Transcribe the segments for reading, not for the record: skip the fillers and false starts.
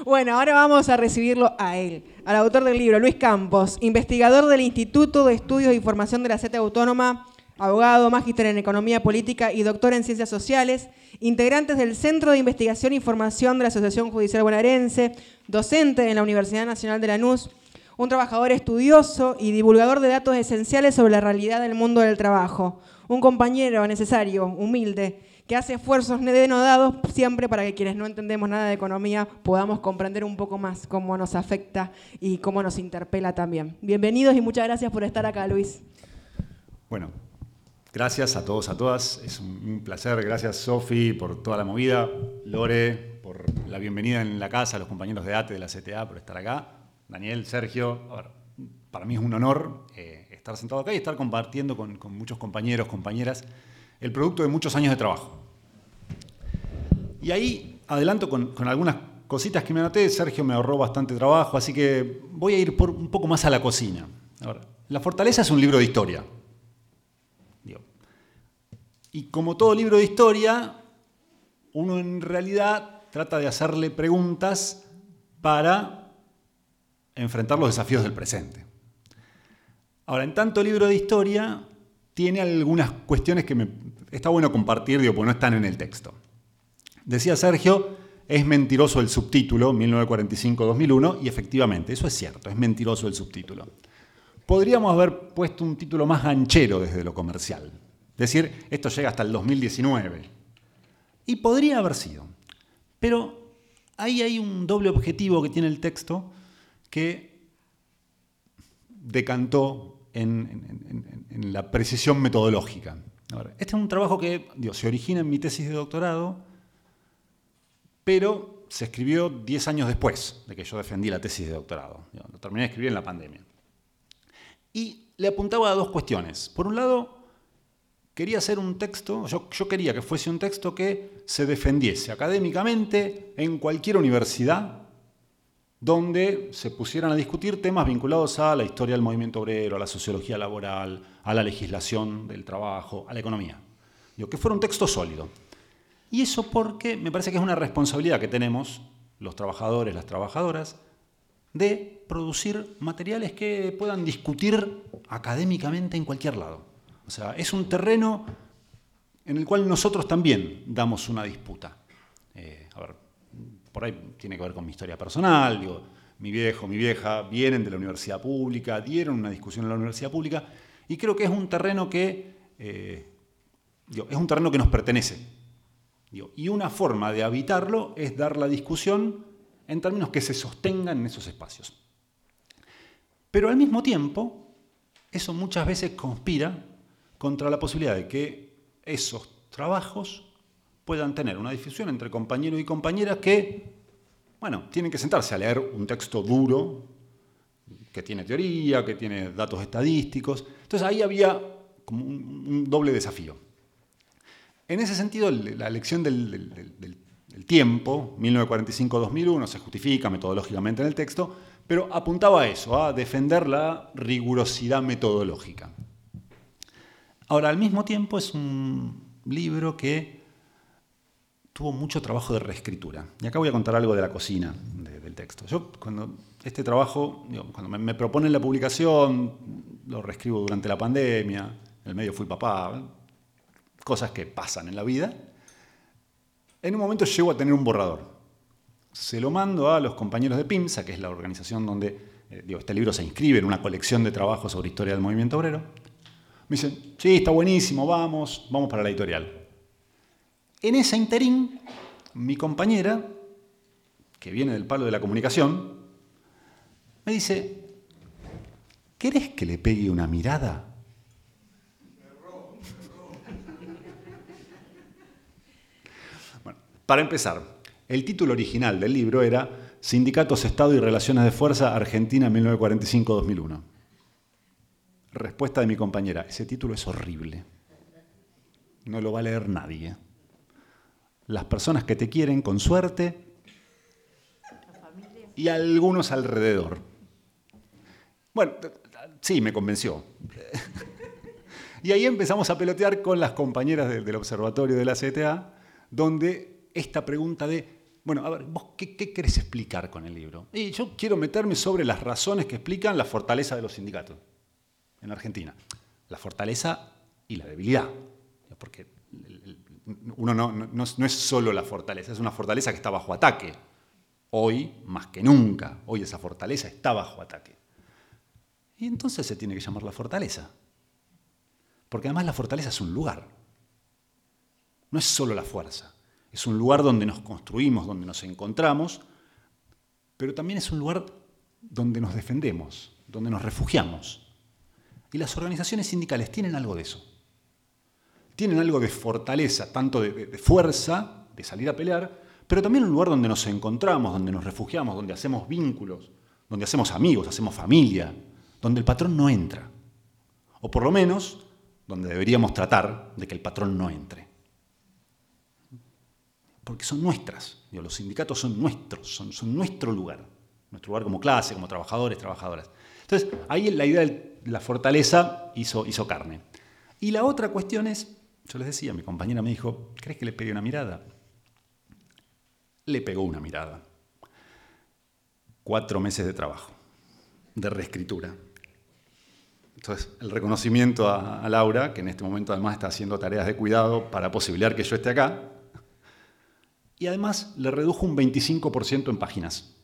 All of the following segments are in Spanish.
Bueno, ahora vamos a recibirlo a él, al autor del libro, Luis Campos, investigador del Instituto de Estudios e Información de la CTA Autónoma, abogado, magíster en Economía Política y doctor en Ciencias Sociales, integrantes del Centro de Investigación e Información de la Asociación Judicial Bonaerense, docente en la Universidad Nacional de Lanús, un trabajador estudioso y divulgador de datos esenciales sobre la realidad del mundo del trabajo, un compañero necesario, humilde, que hace esfuerzos denodados siempre para que quienes no entendemos nada de economía podamos comprender un poco más cómo nos afecta y cómo nos interpela también. Bienvenidos y muchas gracias por estar acá, Luis. Bueno, gracias a todos, a todas. Es un placer. Gracias, Sofi, por toda la movida. Lore, por la bienvenida en la casa, a los compañeros de ATE, de la CTA, por estar acá. Daniel, Sergio, para mí es un honor estar sentado acá y estar compartiendo con muchos compañeros, compañeras, el producto de muchos años de trabajo. Y ahí adelanto con algunas cositas que me anoté. Sergio me ahorró bastante trabajo, así que voy a ir un poco más a la cocina. Ahora, La Fortaleza es un libro de historia. Y como todo libro de historia, uno en realidad trata de hacerle preguntas para enfrentar los desafíos del presente. Ahora, en tanto libro de historia, tiene algunas cuestiones que está bueno compartir, porque no están en el texto. Decía Sergio, es mentiroso el subtítulo, 1945-2001, y efectivamente, eso es cierto, es mentiroso el subtítulo. Podríamos haber puesto un título más ganchero desde lo comercial. Es decir, esto llega hasta el 2019. Y podría haber sido. Pero ahí hay un doble objetivo que tiene el texto que decantó en la precisión metodológica. Ahora, este es un trabajo que se origina en mi tesis de doctorado, pero se escribió 10 años después de que yo defendí la tesis de doctorado. Lo terminé de escribir en la pandemia. Y le apuntaba a dos cuestiones. Por un lado, quería hacer un texto, yo quería que fuese un texto que se defendiese académicamente en cualquier universidad donde se pusieran a discutir temas vinculados a la historia del movimiento obrero, a la sociología laboral, a la legislación del trabajo, a la economía. Que fuera un texto sólido. Y eso porque me parece que es una responsabilidad que tenemos, los trabajadores, las trabajadoras, de producir materiales que puedan discutir académicamente en cualquier lado. O sea, es un terreno en el cual nosotros también damos una disputa. Por ahí tiene que ver con mi historia personal. Mi viejo, mi vieja vienen de la universidad pública, dieron una discusión en la universidad pública, y creo que es un terreno que nos pertenece. Y una forma de habitarlo es dar la discusión en términos que se sostengan en esos espacios. Pero al mismo tiempo, eso muchas veces conspira contra la posibilidad de que esos trabajos puedan tener una difusión entre compañeros y compañeras que, tienen que sentarse a leer un texto duro, que tiene teoría, que tiene datos estadísticos. Entonces ahí había como un doble desafío. En ese sentido, la elección del tiempo, 1945-2001, se justifica metodológicamente en el texto, pero apuntaba a eso, a defender la rigurosidad metodológica. Ahora, al mismo tiempo, es un libro que tuvo mucho trabajo de reescritura. Y acá voy a contar algo de la cocina del texto. Yo, cuando este trabajo, cuando me proponen la publicación, lo reescribo durante la pandemia, en el medio fui papá, cosas que pasan en la vida. En un momento llego a tener un borrador. Se lo mando a los compañeros de PIMSA, que es la organización donde este libro se inscribe en una colección de trabajos sobre historia del movimiento obrero. Me dicen, sí, está buenísimo, vamos para la editorial. En ese interín, mi compañera, que viene del palo de la comunicación, me dice, ¿querés que le pegue una mirada? Bueno, para empezar, el título original del libro era Sindicatos, Estado y Relaciones de Fuerza, Argentina 1945-2001. Respuesta de mi compañera, ese título es horrible. No lo va a leer nadie. Las personas que te quieren, con suerte, y algunos alrededor. Bueno, sí, me convenció. Y ahí empezamos a pelotear con las compañeras del observatorio de la CTA, donde esta pregunta de Bueno, a ver, ¿vos qué querés explicar con el libro? Y yo quiero meterme sobre las razones que explican la fortaleza de los sindicatos en Argentina. La fortaleza y la debilidad. Porque uno no es solo la fortaleza, es una fortaleza que está bajo ataque. Hoy, más que nunca, hoy esa fortaleza está bajo ataque. Y entonces se tiene que llamar la fortaleza. Porque además la fortaleza es un lugar. No es solo la fuerza. Es un lugar donde nos construimos, donde nos encontramos, pero también es un lugar donde nos defendemos, donde nos refugiamos. Y las organizaciones sindicales tienen algo de eso. Tienen algo de fortaleza, tanto de fuerza, de salir a pelear, pero también un lugar donde nos encontramos, donde nos refugiamos, donde hacemos vínculos, donde hacemos amigos, hacemos familia, donde el patrón no entra. O por lo menos, donde deberíamos tratar de que el patrón no entre. Porque son nuestras. Los sindicatos son nuestros, son nuestro lugar como clase, como trabajadores, trabajadoras. Entonces, ahí la idea de la fortaleza hizo carne. Y la otra cuestión es, yo les decía, mi compañera me dijo, ¿crees que le pegue una mirada? Le pegó una mirada. 4 meses de trabajo, de reescritura. Entonces, el reconocimiento a Laura, que en este momento además está haciendo tareas de cuidado para posibilitar que yo esté acá, y además le redujo un 25% en páginas.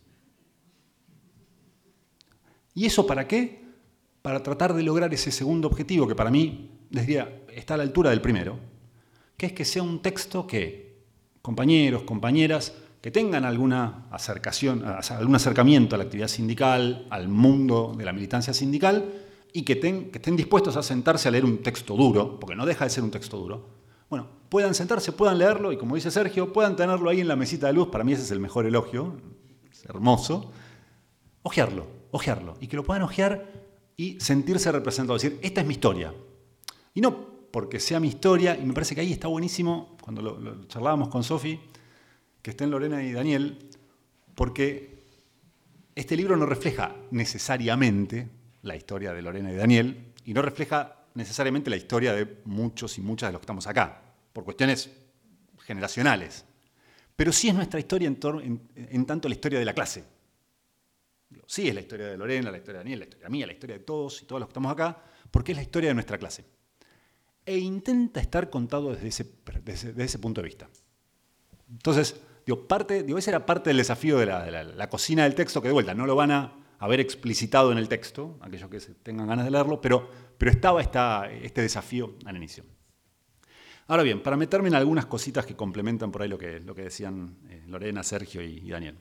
¿Y eso para qué? Para tratar de lograr ese segundo objetivo, que para mí, les diría, está a la altura del primero, que es que sea un texto que compañeros, compañeras, que tengan algún acercamiento a la actividad sindical, al mundo de la militancia sindical, y que estén dispuestos a sentarse a leer un texto duro, porque no deja de ser un texto duro. Bueno, puedan sentarse, puedan leerlo, y como dice Sergio, puedan tenerlo ahí en la mesita de luz, para mí ese es el mejor elogio, es hermoso, ojearlo, y que lo puedan ojear y sentirse representados, decir, esta es mi historia. Y no porque sea mi historia, y me parece que ahí está buenísimo, cuando lo charlábamos con Sofi, que estén Lorena y Daniel, porque este libro no refleja necesariamente la historia de Lorena y Daniel, y no refleja necesariamente la historia de muchos y muchas de los que estamos acá, por cuestiones generacionales. Pero sí es nuestra historia en tanto la historia de la clase. Sí es la historia de Lorena, la historia de Daniel, la historia mía, la historia de todos y todos los que estamos acá, porque es la historia de nuestra clase. E intenta estar contado desde ese punto de vista. Entonces, ese era parte del desafío de la cocina del texto, que de vuelta no lo van a haber explicitado en el texto, aquellos que tengan ganas de leerlo, pero estaba este desafío al inicio. Ahora bien, para meterme en algunas cositas que complementan por ahí lo que decían Lorena, Sergio y Daniel.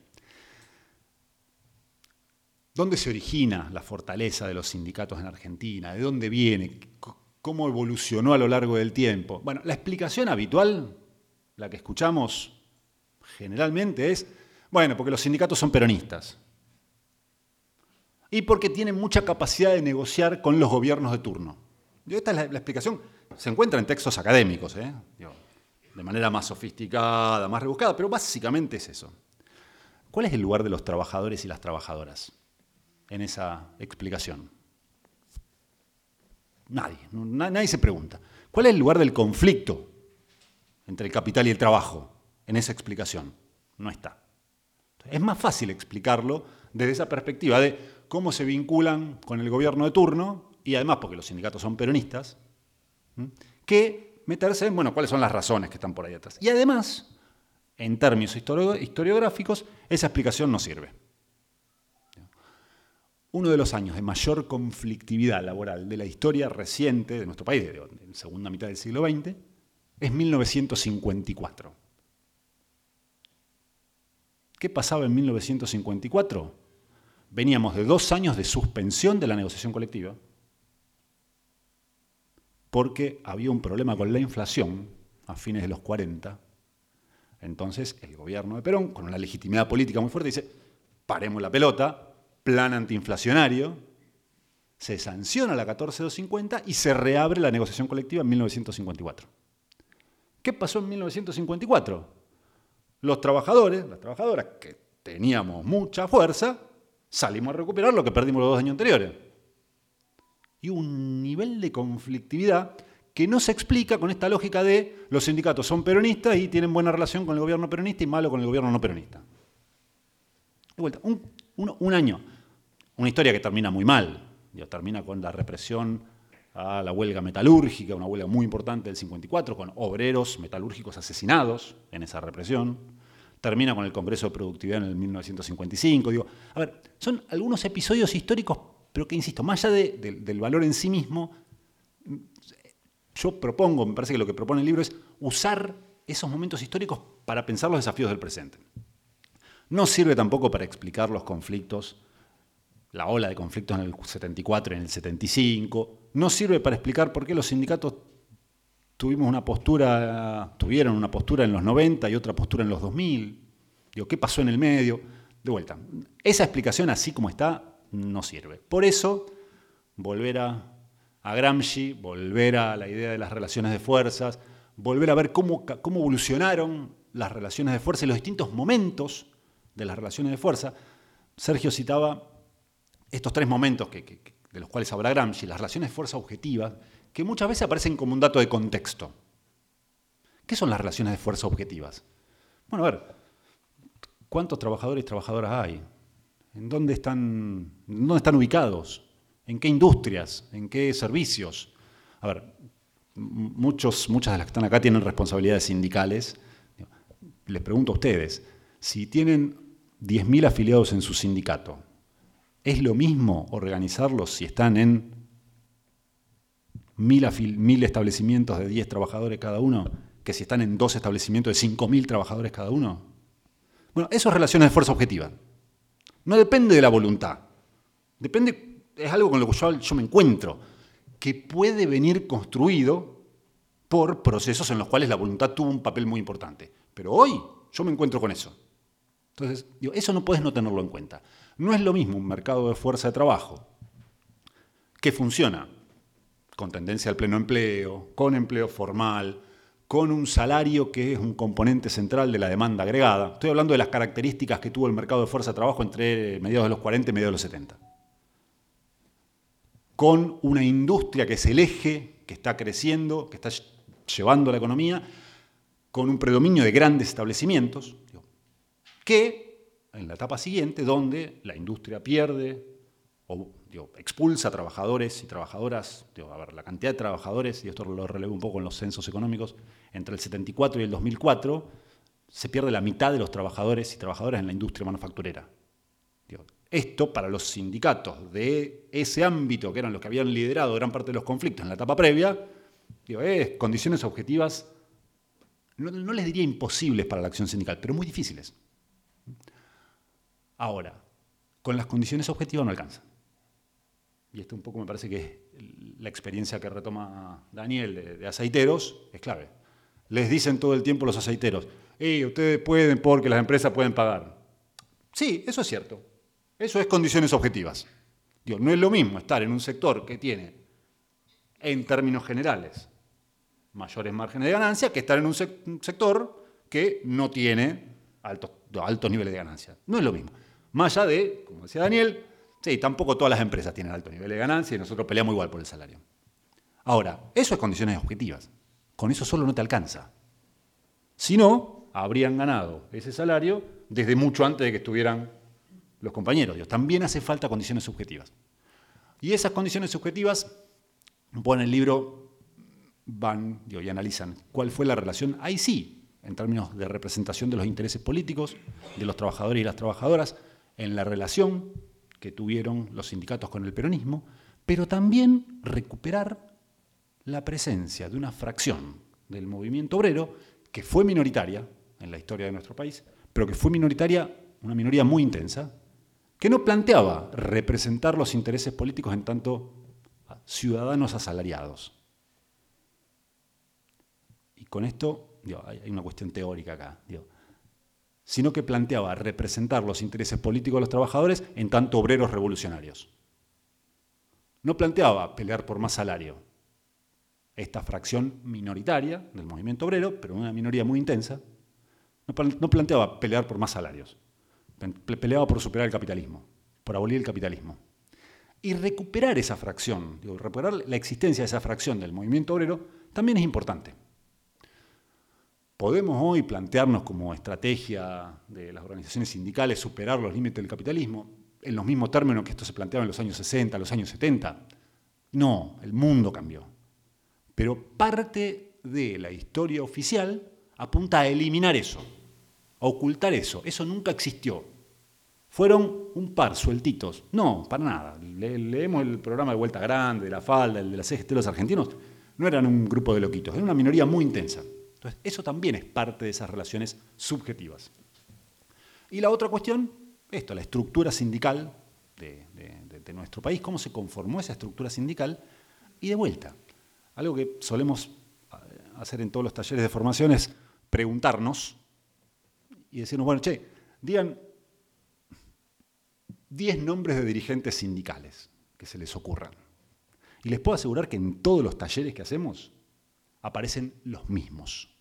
¿Dónde se origina la fortaleza de los sindicatos en Argentina? ¿De dónde viene? ¿Cómo evolucionó a lo largo del tiempo? Bueno, la explicación habitual, la que escuchamos generalmente es, bueno, porque los sindicatos son peronistas. Y porque tienen mucha capacidad de negociar con los gobiernos de turno. Esta es la explicación. Se encuentra en textos académicos, de manera más sofisticada, más rebuscada, pero básicamente es eso. ¿Cuál es el lugar de los trabajadores y las trabajadoras en esa explicación? Nadie se pregunta. ¿Cuál es el lugar del conflicto entre el capital y el trabajo en esa explicación? No está. Es más fácil explicarlo desde esa perspectiva de cómo se vinculan con el gobierno de turno, y además porque los sindicatos son peronistas, que meterse en, bueno, cuáles son las razones que están por ahí atrás. Y además, en términos historiográficos, esa explicación no sirve. Uno de los años de mayor conflictividad laboral de la historia reciente de nuestro país, de la segunda mitad del siglo XX, es 1954. ¿Qué pasaba en 1954? Veníamos de 2 años de suspensión de la negociación colectiva, porque había un problema con la inflación a fines de los 40. Entonces, el gobierno de Perón, con una legitimidad política muy fuerte, dice, paremos la pelota, plan antiinflacionario, se sanciona la 14250 y se reabre la negociación colectiva en 1954. ¿Qué pasó en 1954? Los trabajadores, las trabajadoras, que teníamos mucha fuerza, salimos a recuperar lo que perdimos los 2 años anteriores. Y un nivel de conflictividad que no se explica con esta lógica de los sindicatos son peronistas y tienen buena relación con el gobierno peronista y malo con el gobierno no peronista. De vuelta, un año, una historia que termina muy mal, termina con la represión a la huelga metalúrgica, una huelga muy importante del 54, con obreros metalúrgicos asesinados en esa represión. Termina con el Congreso de Productividad en el 1955. A ver, son algunos episodios históricos, pero que, insisto, más allá del valor en sí mismo, yo propongo, me parece que lo que propone el libro es usar esos momentos históricos para pensar los desafíos del presente. No sirve tampoco para explicar los conflictos, la ola de conflictos en el 74 y en el 75. No sirve para explicar por qué los sindicatos tuvieron una postura en los 90 y otra postura en los 2000. ¿Qué pasó en el medio? De vuelta, esa explicación así como está no sirve. Por eso, volver a Gramsci, volver a la idea de las relaciones de fuerzas, volver a ver cómo evolucionaron las relaciones de fuerza y los distintos momentos de las relaciones de fuerza. Sergio citaba estos tres momentos de los cuales habla Gramsci, las relaciones de fuerza objetivas, que muchas veces aparecen como un dato de contexto. ¿Qué son las relaciones de fuerza objetivas? Bueno, a ver, ¿cuántos trabajadores y trabajadoras hay? ¿En dónde están ubicados? ¿En qué industrias? ¿En qué servicios? A ver, muchas de las que están acá tienen responsabilidades sindicales. Les pregunto a ustedes, si tienen 10.000 afiliados en su sindicato, ¿es lo mismo organizarlos si están en 1.000 establecimientos de 10 trabajadores cada uno que si están en 2 establecimientos de 5.000 trabajadores cada uno? Bueno, eso es relaciones de fuerza objetiva. No depende de la voluntad. Es algo con lo que yo me encuentro, que puede venir construido por procesos en los cuales la voluntad tuvo un papel muy importante. Pero hoy yo me encuentro con eso. Entonces, eso no puedes no tenerlo en cuenta. No es lo mismo un mercado de fuerza de trabajo que funciona con tendencia al pleno empleo, con empleo formal, con un salario que es un componente central de la demanda agregada. Estoy hablando de las características que tuvo el mercado de fuerza de trabajo entre mediados de los 40 y mediados de los 70. Con una industria que es el eje, que está creciendo, que está llevando la economía, con un predominio de grandes establecimientos, que en la etapa siguiente, donde la industria pierde o expulsa trabajadores y trabajadoras, la cantidad de trabajadores, y esto lo relevo un poco en los censos económicos, entre el 74 y el 2004, se pierde la mitad de los trabajadores y trabajadoras en la industria manufacturera. Esto, para los sindicatos de ese ámbito, que eran los que habían liderado gran parte de los conflictos en la etapa previa, es condiciones objetivas, no les diría imposibles para la acción sindical, pero muy difíciles. Ahora, con las condiciones objetivas no alcanza. Y esto un poco me parece que es la experiencia que retoma Daniel de aceiteros, es clave. Les dicen todo el tiempo los aceiteros, ustedes pueden porque las empresas pueden pagar. Sí, eso es cierto. Eso es condiciones objetivas. No es lo mismo estar en un sector que tiene, en términos generales, mayores márgenes de ganancia que estar en un sector que no tiene altos niveles de ganancia. No es lo mismo. Más allá de, como decía Daniel, sí, tampoco todas las empresas tienen alto nivel de ganancia y nosotros peleamos igual por el salario. Ahora, eso es condiciones objetivas. Con eso solo no te alcanza. Si no, habrían ganado ese salario desde mucho antes de que estuvieran los compañeros. También hace falta condiciones subjetivas. Y esas condiciones subjetivas, un poco en el libro, van y analizan cuál fue la relación, ahí sí, en términos de representación de los intereses políticos, de los trabajadores y las trabajadoras, en la relación que tuvieron los sindicatos con el peronismo, pero también recuperar la presencia de una fracción del movimiento obrero que fue minoritaria en la historia de nuestro país, pero que fue minoritaria, una minoría muy intensa, que no planteaba representar los intereses políticos en tanto ciudadanos asalariados. Y con esto, hay una cuestión teórica acá, sino que planteaba representar los intereses políticos de los trabajadores en tanto obreros revolucionarios. No planteaba pelear por más salario. Esta fracción minoritaria del movimiento obrero, pero una minoría muy intensa, no planteaba pelear por más salarios. Peleaba por superar el capitalismo, por abolir el capitalismo. Y recuperar esa fracción, recuperar la existencia de esa fracción del movimiento obrero, también es importante. ¿Podemos hoy plantearnos como estrategia de las organizaciones sindicales superar los límites del capitalismo en los mismos términos que esto se planteaba en los años 60, los años 70? No, el mundo cambió. Pero parte de la historia oficial apunta a eliminar eso, a ocultar eso. Eso nunca existió. Fueron un par sueltitos. No, para nada. Leemos el programa de Vuelta Grande, de La Falda, el de la CGT de los argentinos. No eran un grupo de loquitos, era una minoría muy intensa. Entonces, eso también es parte de esas relaciones subjetivas. Y la otra cuestión, esto, la estructura sindical de nuestro país, cómo se conformó esa estructura sindical, y de vuelta, algo que solemos hacer en todos los talleres de formación es preguntarnos y decirnos, bueno, che, digan 10 nombres de dirigentes sindicales que se les ocurran. Y les puedo asegurar que en todos los talleres que hacemos aparecen los mismos.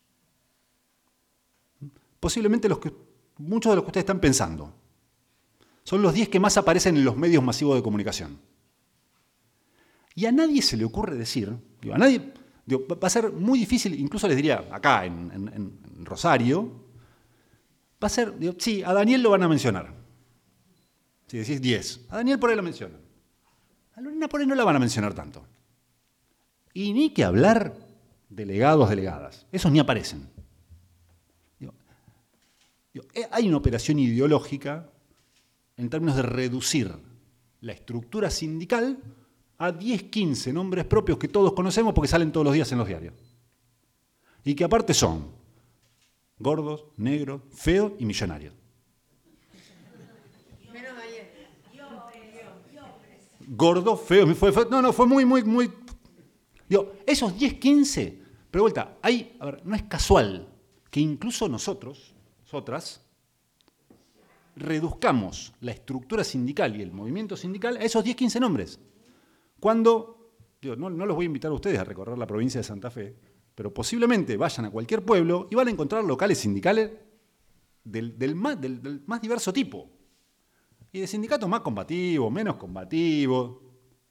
Posiblemente muchos de los que ustedes están pensando. Son los 10 que más aparecen en los medios masivos de comunicación. Y a nadie se le ocurre decir, va a ser muy difícil, incluso les diría, acá en Rosario, va a ser, sí, a Daniel lo van a mencionar. Si decís 10, a Daniel por ahí lo mencionan. A Lorena por ahí no la van a mencionar tanto. Y ni que hablar delegados, delegadas. Esos ni aparecen. Hay una operación ideológica en términos de reducir la estructura sindical a 10, 15 nombres propios que todos conocemos porque salen todos los días en los diarios. Y que aparte son gordos, negros, feos y millonarios. Gordo, feo, fue muy... Esos 10, 15, pero vuelta, no es casual que incluso nosotras, reduzcamos la estructura sindical y el movimiento sindical a esos 10, 15 nombres. Cuando, no los voy a invitar a ustedes a recorrer la provincia de Santa Fe, pero posiblemente vayan a cualquier pueblo y van a encontrar locales sindicales del más diverso tipo. Y de sindicatos más combativos, menos combativos.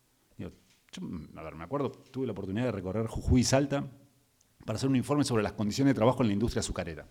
Me acuerdo, tuve la oportunidad de recorrer Jujuy y Salta para hacer un informe sobre las condiciones de trabajo en la industria azucarera.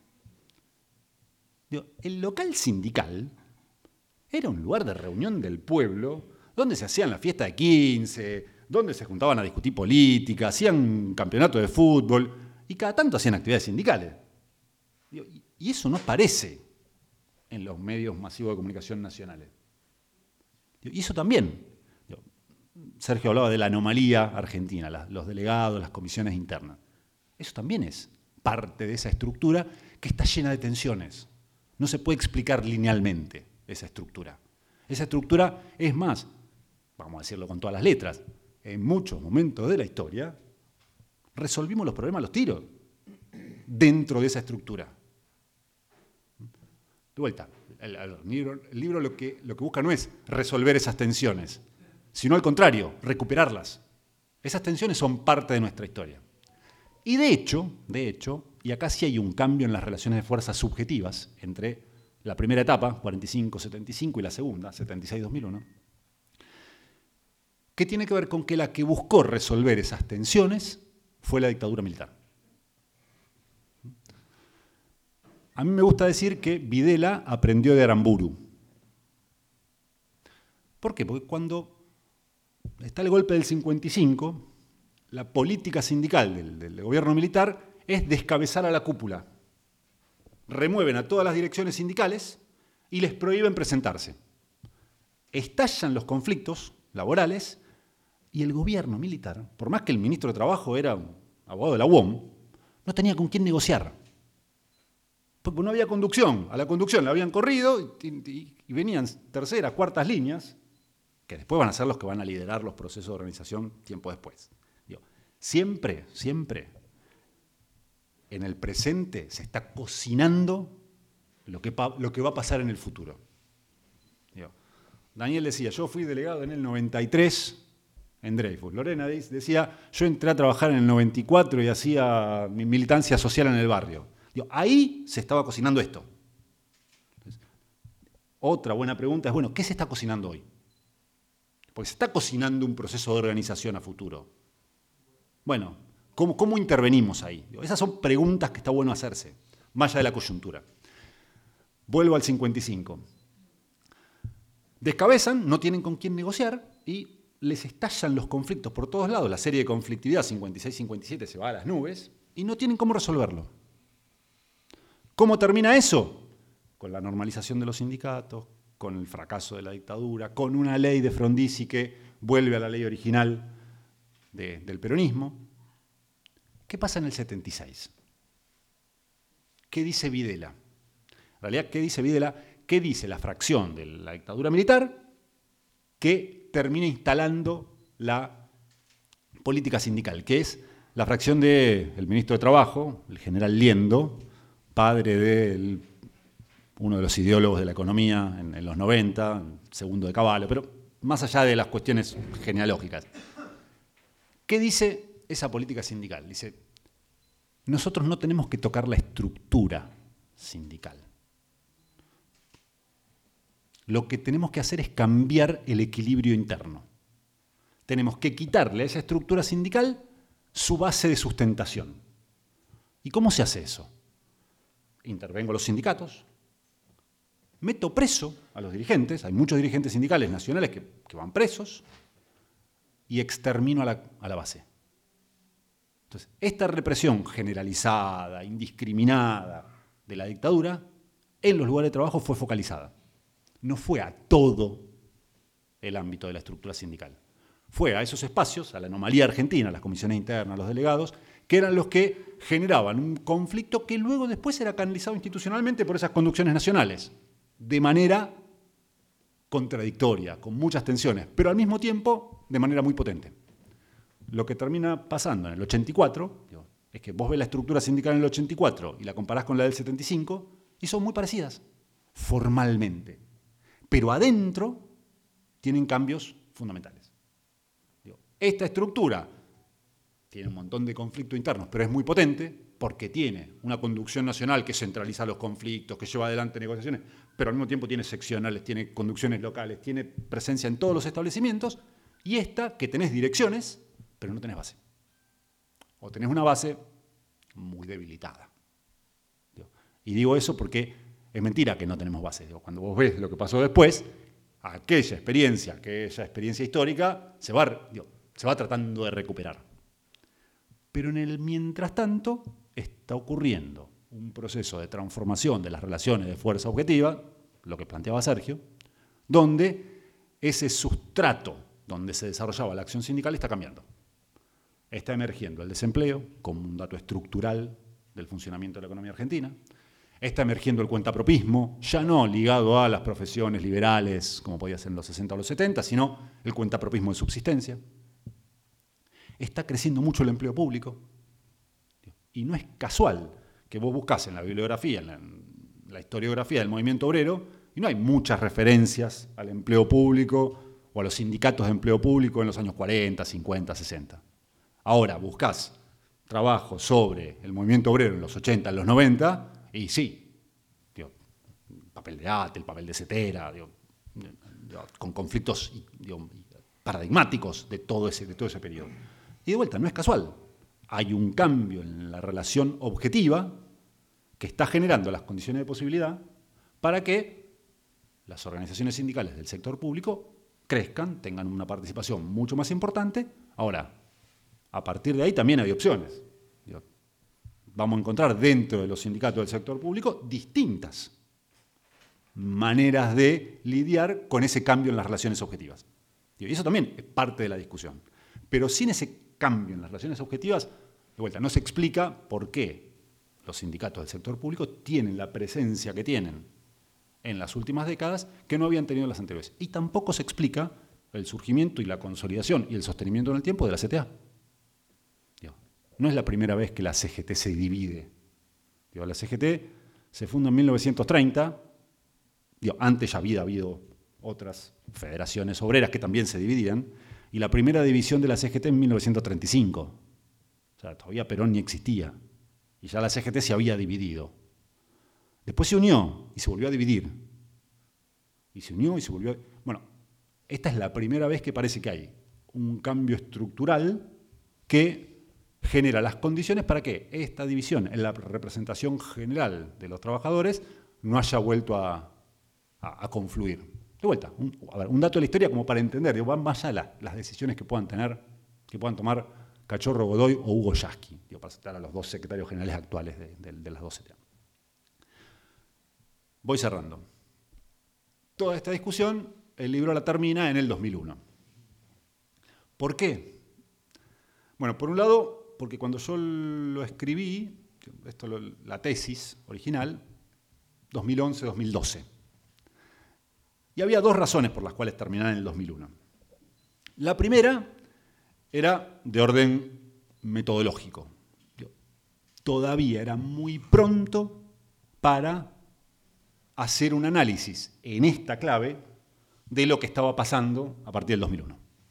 El local sindical era un lugar de reunión del pueblo donde se hacían las fiestas de 15, donde se juntaban a discutir política, hacían campeonatos de fútbol y cada tanto hacían actividades sindicales. Y eso no aparece en los medios masivos de comunicación nacionales. Y eso también. Sergio hablaba de la anomalía argentina, los delegados, las comisiones internas. Eso también es parte de esa estructura que está llena de tensiones. No se puede explicar linealmente esa estructura. Esa estructura es más, vamos a decirlo con todas las letras, en muchos momentos de la historia resolvimos los problemas a los tiros dentro de esa estructura. De vuelta, el libro lo que busca no es resolver esas tensiones, sino al contrario, recuperarlas. Esas tensiones son parte de nuestra historia. Y de hecho, y acá sí hay un cambio en las relaciones de fuerzas subjetivas entre la primera etapa, 45-75, y la segunda, 76-2001, que tiene que ver con que la que buscó resolver esas tensiones fue la dictadura militar. A mí me gusta decir que Videla aprendió de Aramburu. ¿Por qué? Porque cuando está el golpe del 55, la política sindical del gobierno militar es descabezar a la cúpula. Remueven a todas las direcciones sindicales y les prohíben presentarse. Estallan los conflictos laborales y el gobierno militar, por más que el ministro de Trabajo era un abogado de la UOM, no tenía con quién negociar. Porque no había conducción. A la conducción la habían corrido y venían terceras, cuartas líneas, que después van a ser los que van a liderar los procesos de organización tiempo después. Siempre en el presente se está cocinando lo que va a pasar en el futuro. Daniel decía, yo fui delegado en el 93 en Dreyfus. Lorena decía, yo entré a trabajar en el 94 y hacía mi militancia social en el barrio. Ahí se estaba cocinando esto. Entonces, otra buena pregunta es, bueno, ¿qué se está cocinando hoy? Porque se está cocinando un proceso de organización a futuro. Bueno, ¿Cómo intervenimos ahí? Esas son preguntas que está bueno hacerse, más allá de la coyuntura. Vuelvo al 55. Descabezan, no tienen con quién negociar y les estallan los conflictos por todos lados. La serie de conflictividad 56-57 se va a las nubes y no tienen cómo resolverlo. ¿Cómo termina eso? Con la normalización de los sindicatos, con el fracaso de la dictadura, con una ley de Frondizi que vuelve a la ley original del peronismo. ¿Qué pasa en el 76? ¿Qué dice Videla? En realidad, ¿qué dice Videla? ¿Qué dice la fracción de la dictadura militar que termina instalando la política sindical? Que es la fracción del ministro de Trabajo, el general Liendo, padre de uno de los ideólogos de la economía en los 90, segundo de Cavallo, pero más allá de las cuestiones genealógicas. ¿Qué dice esa política sindical? Dice, nosotros no tenemos que tocar la estructura sindical. Lo que tenemos que hacer es cambiar el equilibrio interno. Tenemos que quitarle a esa estructura sindical su base de sustentación. ¿Y cómo se hace eso? Intervengo los sindicatos, meto preso a los dirigentes, hay muchos dirigentes sindicales nacionales que van presos, y extermino a la base. Entonces, esta represión generalizada, indiscriminada de la dictadura, en los lugares de trabajo fue focalizada. No fue a todo el ámbito de la estructura sindical. Fue a esos espacios, a la anomalía argentina, a las comisiones internas, a los delegados, que eran los que generaban un conflicto que luego después era canalizado institucionalmente por esas conducciones nacionales, de manera contradictoria, con muchas tensiones, pero al mismo tiempo de manera muy potente. Lo que termina pasando en el 84, es que vos ves la estructura sindical en el 84 y la comparás con la del 75, y son muy parecidas, formalmente. Pero adentro tienen cambios fundamentales. Esta estructura tiene un montón de conflictos internos, pero es muy potente porque tiene una conducción nacional que centraliza los conflictos, que lleva adelante negociaciones, pero al mismo tiempo tiene seccionales, tiene conducciones locales, tiene presencia en todos los establecimientos, y esta que tenés direcciones, pero no tenés base. O tenés una base muy debilitada. Y digo eso porque es mentira que no tenemos base. Cuando vos ves lo que pasó después, aquella experiencia histórica, se va tratando de recuperar. Pero en el mientras tanto está ocurriendo un proceso de transformación de las relaciones de fuerza objetiva, lo que planteaba Sergio, donde ese sustrato donde se desarrollaba la acción sindical está cambiando. Está emergiendo el desempleo como un dato estructural del funcionamiento de la economía argentina. Está emergiendo el cuentapropismo, ya no ligado a las profesiones liberales, como podía ser en los 60 o los 70, sino el cuentapropismo de subsistencia. Está creciendo mucho el empleo público. Y no es casual que vos buscás en la bibliografía, en la historiografía del movimiento obrero, y no hay muchas referencias al empleo público o a los sindicatos de empleo público en los años 40, 50, 60. Ahora buscás trabajo sobre el movimiento obrero en los 80, en los 90, y sí, el papel de ATE, el papel de Cetera, con conflictos paradigmáticos de todo ese periodo. Y de vuelta, no es casual. Hay un cambio en la relación objetiva que está generando las condiciones de posibilidad para que las organizaciones sindicales del sector público crezcan, tengan una participación mucho más importante. Ahora, a partir de ahí también hay opciones. Vamos a encontrar dentro de los sindicatos del sector público distintas maneras de lidiar con ese cambio en las relaciones objetivas. Y eso también es parte de la discusión. Pero sin ese cambio en las relaciones objetivas, de vuelta, no se explica por qué los sindicatos del sector público tienen la presencia que tienen en las últimas décadas que no habían tenido en las anteriores. Y tampoco se explica el surgimiento y la consolidación y el sostenimiento en el tiempo de la CTA. No es la primera vez que la CGT se divide. La CGT se funda en 1930. Antes ya había habido otras federaciones obreras que también se dividían. Y la primera división de la CGT en 1935. O sea, todavía Perón ni existía. Y ya la CGT se había dividido. Después se unió y se volvió a dividir. Y se unió y se volvió a... Bueno, esta es la primera vez que parece que hay un cambio estructural que genera las condiciones para que esta división en la representación general de los trabajadores no haya vuelto a confluir. De vuelta, un dato de la historia como para entender, digo, van más allá las decisiones que puedan tomar Cachorro Godoy o Hugo Yasky, para citar a los dos secretarios generales actuales de las dos CTA. Voy cerrando. Toda esta discusión, el libro la termina en el 2001. ¿Por qué? Bueno, por un lado, porque cuando yo lo escribí, la tesis original, 2011-2012. Y había dos razones por las cuales terminaba en el 2001. La primera era de orden metodológico. Todavía era muy pronto para hacer un análisis en esta clave de lo que estaba pasando a partir del 2001.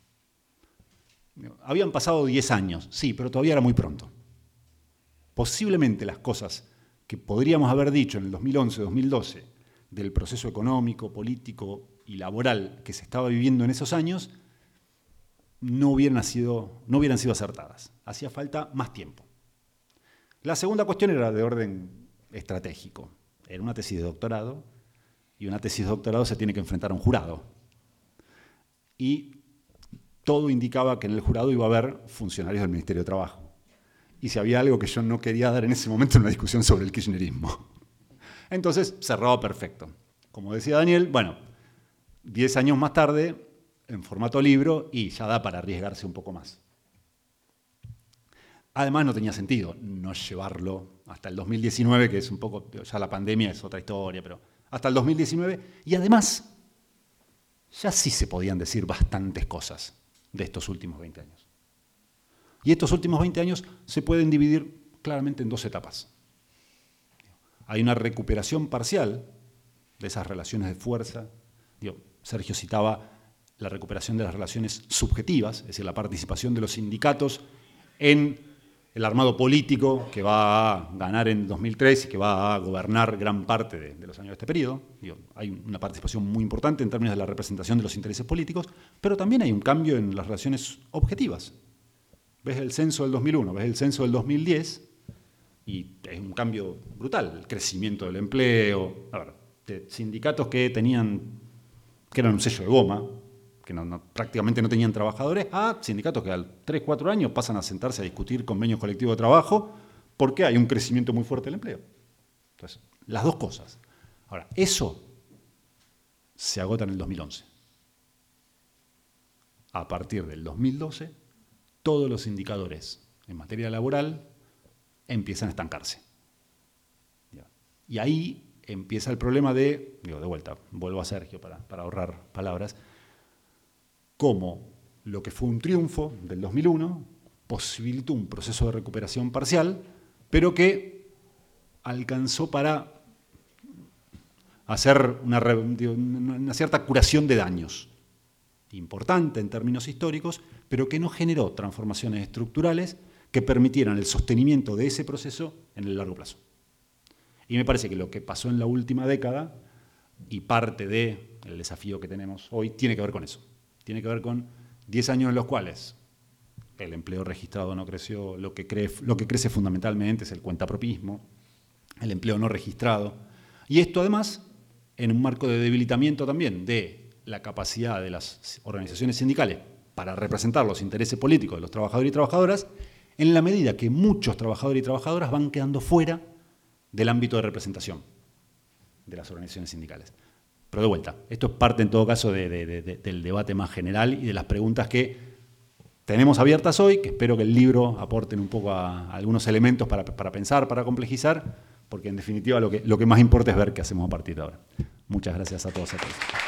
Habían pasado 10 años, sí, pero todavía era muy pronto. Posiblemente las cosas que podríamos haber dicho en el 2011-2012 del proceso económico, político y laboral que se estaba viviendo en esos años no hubieran sido acertadas. Hacía falta más tiempo. La segunda cuestión era de orden estratégico. Era una tesis de doctorado, y una tesis de doctorado se tiene que enfrentar a un jurado. Y todo indicaba que en el jurado iba a haber funcionarios del Ministerio de Trabajo. Y si había algo que yo no quería dar en ese momento, una discusión sobre el kirchnerismo. Entonces, cerraba perfecto. Como decía Daniel, bueno, 10 años más tarde, en formato libro, y ya da para arriesgarse un poco más. Además, no tenía sentido no llevarlo hasta el 2019, que es un poco, ya la pandemia es otra historia, pero hasta el 2019. Y además, ya sí se podían decir bastantes cosas de estos últimos 20 años. Y estos últimos 20 años se pueden dividir claramente en dos etapas. Hay una recuperación parcial de esas relaciones de fuerza. Sergio citaba la recuperación de las relaciones subjetivas, es decir, la participación de los sindicatos en el armado político que va a ganar en 2003 y que va a gobernar gran parte de los años de este periodo. Hay una participación muy importante en términos de la representación de los intereses políticos, pero también hay un cambio en las relaciones objetivas. Ves el censo del 2001, ves el censo del 2010, y es un cambio brutal, el crecimiento del empleo, de sindicatos que eran un sello de goma, que prácticamente no tenían trabajadores, a sindicatos que al 3-4 años pasan a sentarse a discutir convenios colectivos de trabajo porque hay un crecimiento muy fuerte del empleo. Entonces, las dos cosas. Ahora, eso se agota en el 2011. A partir del 2012, todos los indicadores en materia laboral empiezan a estancarse. Y ahí empieza el problema de vuelta, vuelvo a Sergio para ahorrar palabras, cómo lo que fue un triunfo del 2001 posibilitó un proceso de recuperación parcial, pero que alcanzó para hacer una cierta curación de daños, importante en términos históricos, pero que no generó transformaciones estructurales que permitieran el sostenimiento de ese proceso en el largo plazo. Y me parece que lo que pasó en la última década, y parte del desafío que tenemos hoy, tiene que ver con eso. Tiene que ver con 10 años en los cuales el empleo registrado no creció, lo que crece fundamentalmente es el cuentapropismo, el empleo no registrado. Y esto además en un marco de debilitamiento también de la capacidad de las organizaciones sindicales para representar los intereses políticos de los trabajadores y trabajadoras, en la medida que muchos trabajadores y trabajadoras van quedando fuera del ámbito de representación de las organizaciones sindicales. Pero de vuelta, esto es parte en todo caso del debate más general y de las preguntas que tenemos abiertas hoy, que espero que el libro aporten un poco a algunos elementos para pensar, para complejizar, porque en definitiva lo que más importa es ver qué hacemos a partir de ahora. Muchas gracias a todos y a todas.